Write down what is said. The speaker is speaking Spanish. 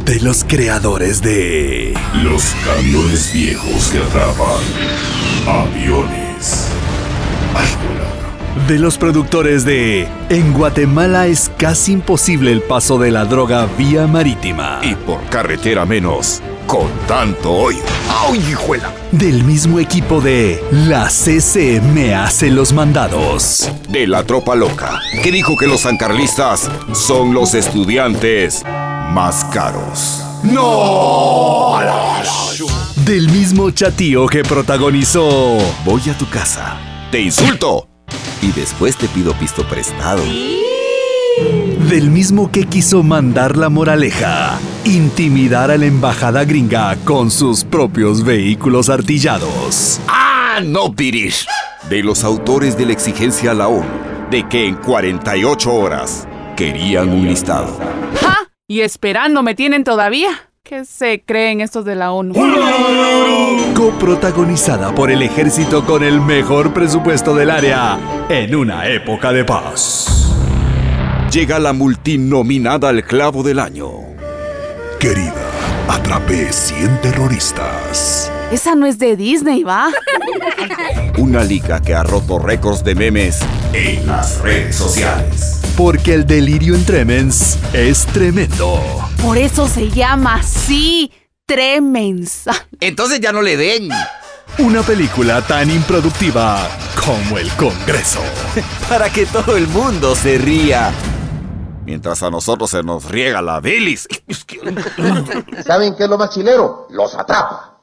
de los creadores de los camiones viejos que atrapan aviones. Ay, hola. De los productores de En Guatemala es casi imposible el paso de la droga vía marítima. Y por carretera menos, con tanto hoyo. ¡Ay, hijuela! Del mismo equipo de La CC me hace los mandados. De la tropa loca, que dijo que los sancarlistas son los estudiantes más caros. ¡No! Del mismo chatío que protagonizó Voy a tu casa, ¡Te insulto! Y después te pido pisto prestado. Del mismo que quiso mandar la moraleja, intimidar a la embajada gringa con sus propios vehículos artillados. ¡Ah, no, Pirish! De los autores de la exigencia a la ONU de que en 48 horas querían un listado. ¡Ja! Y esperando me tienen todavía. ¿Qué se creen estos de la ONU? Coprotagonizada por el ejército con el mejor presupuesto del área en una época de paz. Llega la multinominada al clavo del año. Querida, atrapé 100 terroristas. Esa no es de Disney, ¿va? Una liga que ha roto récords de memes en las redes sociales. Porque el delirio en Tremens es tremendo. Por eso se llama así, Tremens. Entonces ya no le den. Una película tan improductiva como el Congreso. Para que todo el mundo se ría. Mientras a nosotros se nos riega la bilis. ¿Saben qué es lo más chilero? Los atrapa.